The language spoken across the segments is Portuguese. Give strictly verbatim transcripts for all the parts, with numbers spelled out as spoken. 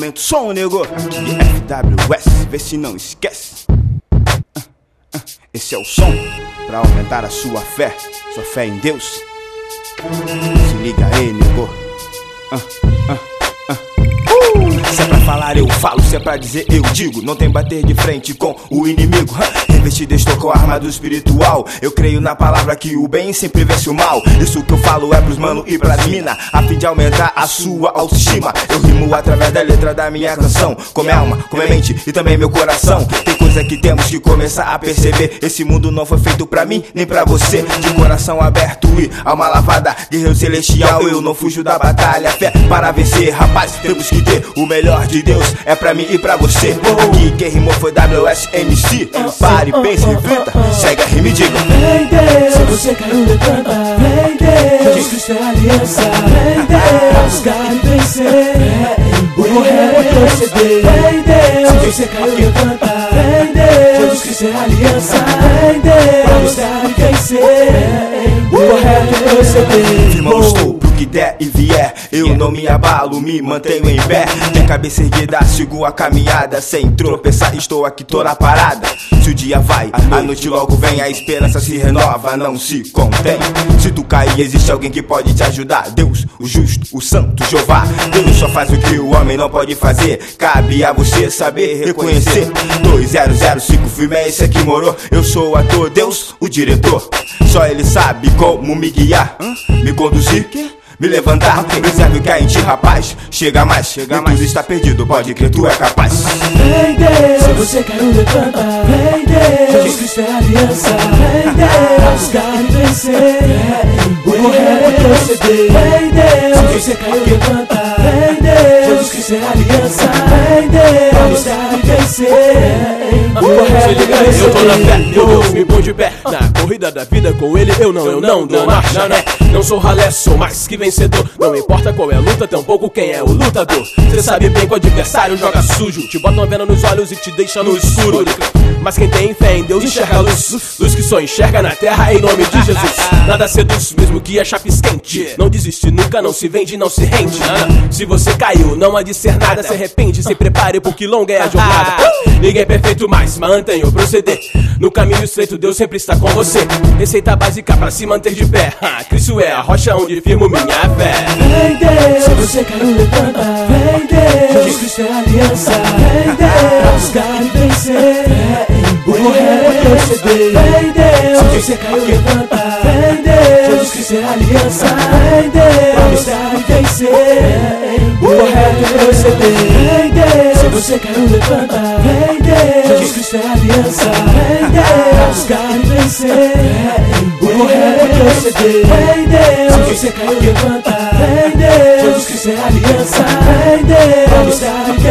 Aumenta o som, nego. De F W S, vê se não esquece. uh, uh, Esse é o som pra aumentar a sua fé, sua fé em Deus. Se liga aí, nego. uh, uh, uh. uh. Se é pra falar eu falo, se é pra dizer eu digo. Não tem bater de frente com o inimigo. Revestido estou com a arma do espiritual. Eu creio na palavra que o bem sempre vence o mal. Isso que eu falo é pros mano e pras mina, a fim de aumentar a sua autoestima. Eu rimo através da letra da minha canção, com minha alma, com minha mente e também meu coração. Tem coisa que temos que começar a perceber. Esse mundo não foi feito pra mim, nem pra você. De coração aberto e alma lavada, guerreiro celestial, eu não fujo da batalha. Fé para vencer, rapaz, temos que ter o melhor de Deus, é pra mim e pra você. Aqui quem rimou foi W S M C. Pare, pense, reflita, segue a rima e diga: vem Deus, se você caiu, levanta. Vem Deus, Jesus Cristo é aliança. Vem Deus, pra buscar e vencer, o correto é proceder. Vem Deus, se você caiu, levanta. Vem Deus, Jesus Cristo é aliança. Vem Deus, pra buscar e vencer, o correto é proceder. Irmão, estou pro que der e vier, eu não me abalo, me mantenho em pé. De cabeça erguida, sigo a caminhada, sem tropeçar, estou aqui toda parada. Se o dia vai, a noite logo vem, a esperança se renova, não se contém. Se tu cair, existe alguém que pode te ajudar. Deus, o justo, o santo, Jeová. Deus só faz o que o homem não pode fazer, cabe a você saber reconhecer. Dois zero zero cinco, filme é esse aqui, moro. Eu sou o ator, Deus, o diretor. Só ele sabe como me guiar, me conduzir, me levantar. Reserve o que há em ti, rapaz. Chega mais, chega mais. Tudo está perdido, pode crer, tu é capaz. Vem Deus, se você caiu, levanta. Vem Deus, Jesus Cristo é aliança. Vem Deus, pra buscar e vencer, o correto é proceder. Vem Deus, se você caiu, levanta. Vem Deus, Jesus Cristo é aliança. Vem Deus, pra buscar e vencer, o correto é proceder. Eu tô na fé, meu Deus me põe de pé. Na corrida da vida com ele, eu não, eu não dou marcha, né? Não sou ralé, sou mais que vencedor. Não importa qual é a luta, tampouco quem é o lutador. Cê sabe bem que o adversário joga sujo, te bota uma vena nos olhos e te deixa no escuro. Mas quem tem fé em Deus enxerga a luz, luz que só enxerga na terra em nome de Jesus. Nada seduz, mesmo que a chapa esquente. Não desiste nunca, não se vende, não se rende. Se você caiu, não há de ser nada, se arrepende, se prepare porque longa é a jornada. Ninguém é perfeito, mas mantenha o proceder. No caminho estreito Deus sempre está com você. Receita básica pra se manter de pé, Cristo é a rocha onde firmo minha fé. Vem Deus, se você caiu, levanta. Vem Deus, Jesus Cristo é aliança. Vem Deus, pra buscar e vencer, o correto é proceder. Vem Deus, se você caiu, levanta. Vem Deus, Jesus Cristo é aliança. Vem Deus, pra buscar e vencer, o correto é proceder. Vem Deus, se você caiu, levanta. Vem Deus, Jesus Cristo é aliança. Vem Deus, pra buscar e vencer, o correto é proceder. Vem Deus, se você caiu, levanta. Vem Deus, Jesus Cristo é aliança. Vem Deus, pra buscar e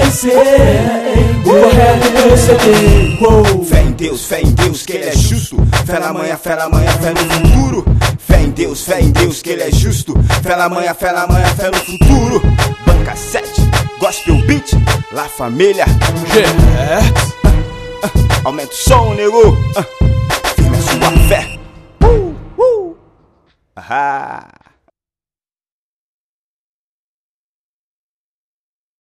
vencer, o correto é proceder. Uou. Fé em Deus, fé em Deus que ele é justo. Fé na manhã, fé na manhã, fé no futuro. Fé em Deus, fé em Deus que ele é justo. Fé na manhã, fé na manhã, fé no futuro. Banca sete, Gospel Beat, La Família. G. Aumenta o som, nego. uh, Firme a sua fé. uh, uh. Ahá.